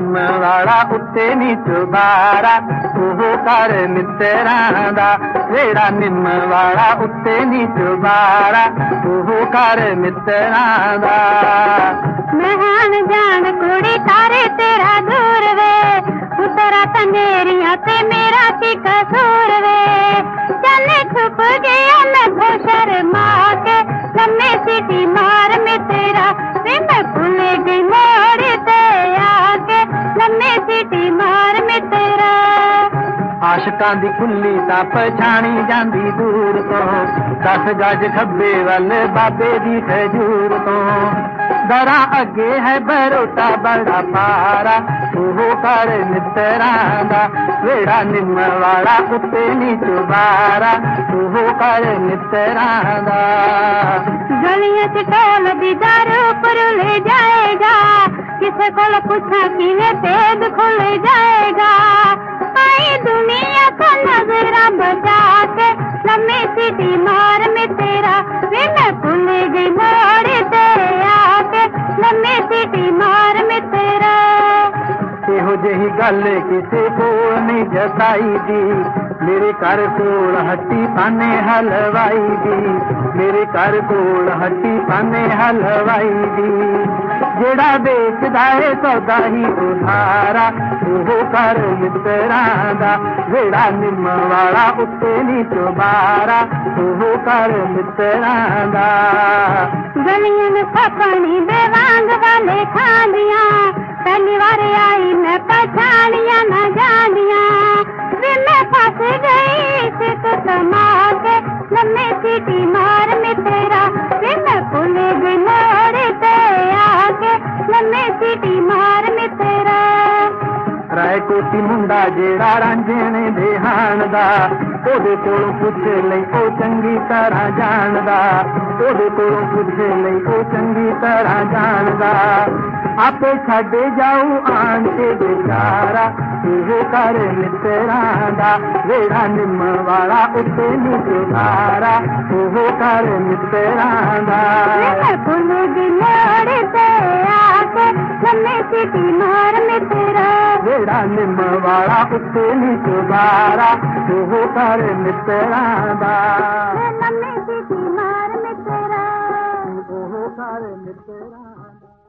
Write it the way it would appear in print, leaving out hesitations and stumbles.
ਨਿੰਮ ਵਾਲਾ ਉੱਤੇ ਨੀ ਚੁਬਾਰਾ ਉਹ ਕਰ ਮਿੱਤਰਾਂ ਦਾ ਜਿਹੜਾ ਨਿੰਮ ਵਾਲਾ ਉੱਤੇ ਨੀ ਚੁਬਾਰਾ ਉਹ ਕਰ ਮਿੱਤਰਾਂ ਦਾ ਮਹਾਨ ਜਾਣ ਕੁੜੀ ਤਾਰੇ ਤੇਰਾ ਦੂਰ ਵੇ ਉਤਰਾ ਤਨੇਰੀਆਂ ਤੇ ਮੇਰਾ ਕੀ ਕਸੂਰ ਵੇ ਚੱਲੇ ਛੁਪ ਗਿਆ ਮੈਂ ਸ਼ਰਮਾ ਕੇ ਲੰਮੇ ਸੀਟੀ ਮਾਰ ਮੇ ਤੇਰਾ ਵੇ ਮੈਂ ਭੁੱਲ ਗਈ ਮੋੜ ਤੇ ਆ ਕੇ ਲੰਮੇ ਸੀਟੀ ਮਾਰ ਮੇ ਤੇਰਾ ਆਸ਼ਕਾਂ ਦੀ ਕੁੱਲੀ ਤਾਂ ਪਛਾਣੀ ਜਾਂਦੀ ਦੂਰ ਤੋਂ 10 ਗਜ ਖੱਬੇ ਵੱਲ ਬਾਬੇ ਦੀ ਖਜੂਰ ਤੋਂ ਦਰਾਂ ਅੱਗੇ ਹੈ ਬਰੋਟਾ ਬੜਾ ਪਾਰਾ ਉਹ ਕਰ ਮਿੱਤਰਾਂ ਦਾ ਵੇੜਾ ਨਿੰਮ ਵਾਲਾ ਉੱਤੇ ਨੀ ਚੁਬਾਰਾ ਉਹ ਕਰ ਮਿੱਤਰਾਂ ਦਾ ਗਲੀਆਂ ਚ ਢੋਲ ਦੀ ਦਾਰੂ ਪਰ ਲੈ ਜਾਏਗਾ ਕਿਸੇ ਕੋਲ ਪੁੱਛਾਂ ਕਿਵੇਂ ਤੇਦ ਖੁੱਲ ਜਾਏਗਾ आई दुनिया को नजरा बचा के लम्बी सीटी मार में तेरा वे मैं भूल गई मोड़ ते आके लम्बी सीटी मार में तेरा ਇਹੋ ਜਿਹੀ ਗੱਲ ਕਿਸੇ ਕੋਲ ਨਹੀਂ ਜਤਾਈ ਦੀ ਮੇਰੇ ਘਰ ਕੋਲ ਹੱਟੀ ਪਾਨੇ ਹਲਵਾਈ ਦੀ ਮੇਰੇ ਘਰ ਕੋਲ ਹੱਟੀ ਪਾਨੇ ਹਲਵਾਈ ਦੀ ਜਿਹੜਾ ਵੇਚਦਾ ਏ ਸੌਦਾ ਹੀ ਉਧਾਰਾ ਉਹ ਕਰ ਮਿੱਤਰਾਂ ਦਾ ਜਿਹੜਾ ਨਿੰਮ ਵਾਲਾ ਉੱਤੇ ਨੀ ਚੁਬਾਰਾ ਉਹ ਕਰ ਮਿੱਤਰਾਂ ਦਾ ਗਲੀਆਂ ਨੂੰ ਪਾਣੀ ਦੇ ਵਾਂਗ ਵਾਲੇ ਖਾਂਦੀਆਂ ਪਹਿਲੀ ਵਾਰ ਆਈ मैं पछानिया न जानिया वे मैं फंस गई सिक समा के लम्बी सीटी मार में तेरा वे मैं भूल गई मोड़ ते आके लम्बी सीटी मार में तेरा ਰਾਏ ਕੋਟੀ ਮੁੰਡਾ ਜਿਹੜਾ ਰਾਂਝਣੇ ਦੇ ਹਾਣ ਦਾ ਉਹਦੇ ਕੋਲੋਂ ਪੁੱਛ ਲਈ ਉਹ ਚੰਗੀ ਤਰ੍ਹਾਂ ਜਾਣਦਾ ਉਹਦੇ ਕੋਲੋਂ ਪੁੱਛ ਲਈ ਉਹ ਚੰਗੀ ਤਰ੍ਹਾਂ ਜਾਣਦਾ ਆਪੇ ਛੱਡ ਜਾਊ ਆਣ ਕੇ ਵਿਚਾਰਾ ਉਹ ਕਰ ਮਿੱਤਰਾਂ ਦਾ ਵੇੜਾ ਨਿੰਮ ਵਾਲਾ ਉੱਤੇ ਨੀ ਚੁਬਾਰਾ ਉਹ ਕਰ ਮਿੱਤਰਾਂ ਦਾ ਮੈਂ ਭੁੱਲ ਗਈ ਮੋੜ ਤੇ ਆ ਕੇ ਲੰਮੀ ਸੀਟੀ ਮਾਰ ਮੇ ਤੇਰਾ ਵੇੜਾ ਨਿੰਮ ਵਾਲਾ ਉੱਤੇ ਨੀ ਚੁਬਾਰਾ ਉਹ ਕਰ ਮਿੱਤਰਾਂ ਦਾ ਲੰਮੀ ਸੀਟੀ ਮਾਰ ਮੇ ਤੇਰਾ ਉਹ ਕਰ ਮਿੱਤਰਾਂ ਦਾ